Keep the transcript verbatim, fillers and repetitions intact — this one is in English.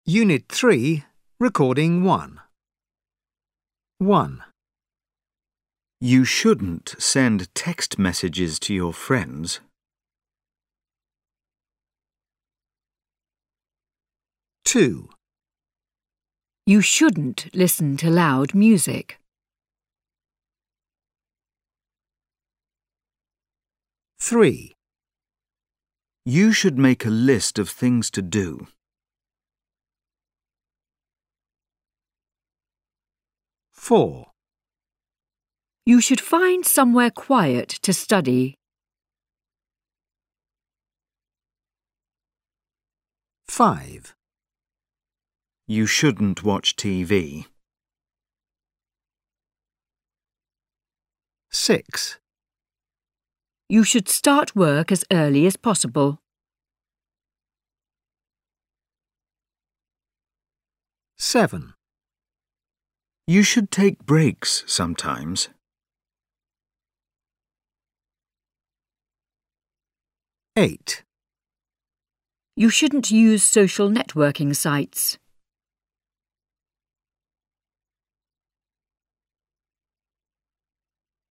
Unit three, Recording one. one. You shouldn't send text messages to your friends. two. You shouldn't listen to loud music. three. You should make a list of things to do. four. You should find somewhere quiet to study. five. You shouldn't watch T V. six. You should start work as early as possible. seven. You should take breaks sometimes. eight. You shouldn't use social networking sites.